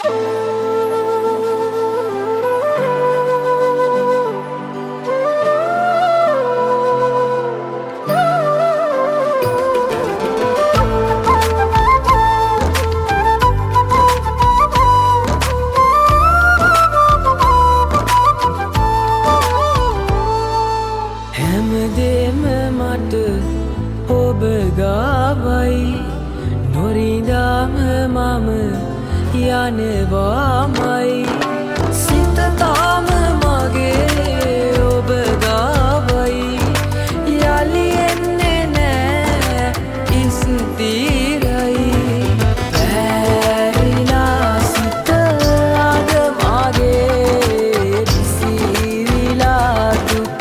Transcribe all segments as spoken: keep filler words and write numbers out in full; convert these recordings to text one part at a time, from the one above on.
හැමදේම මට ඔබ ගාවයි නොරින්දාම මම යනවාමයි සිත තාම මගේ ඔබ ගාවයි යලි එන්නේ නෑ ස්ථිරයි පැරිලා සිත අද මගේ විසිරිලා දුක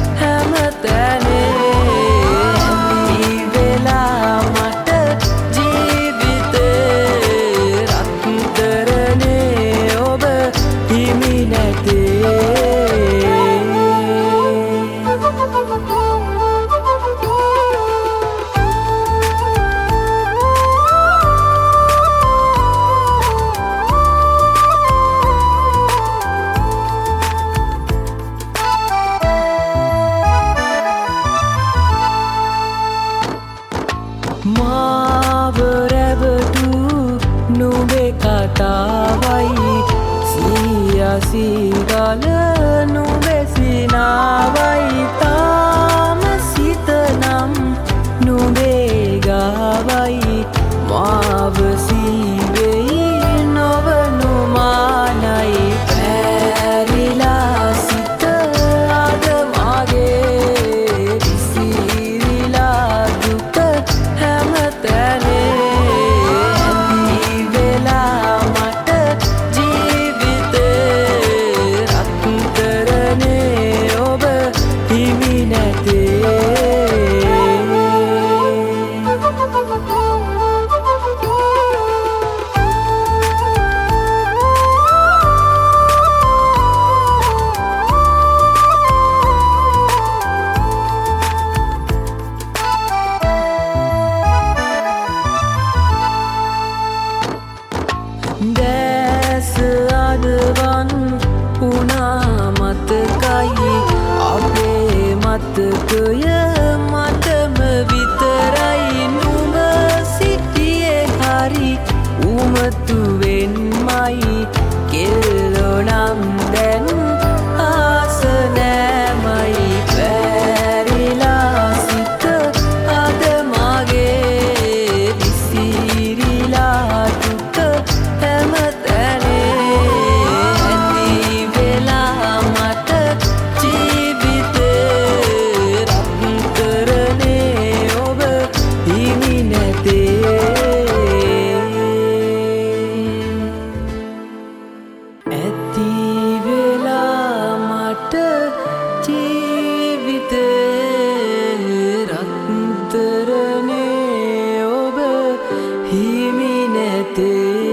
මාව රැවටු නුඹේ කතාවයි සියසිගල නුඹේ සිනාවයි තාම සිතනම් නුඹේ ගාවයි මාව සීවෙයි නොවනු මානයි පැරිලා සිත අද මගේ විසිරිලා දුක දැස අදවන් පුනා මතකයි අපේ මතකය මටම විතරයි නුඹ සිටියේ හරි උමතුවෙන්මයි කෙල්ලොනම් දැන් ආස නෑමයි පැරිලා සිත අද මගේ විසිරිලා දුක හිමි නැතේ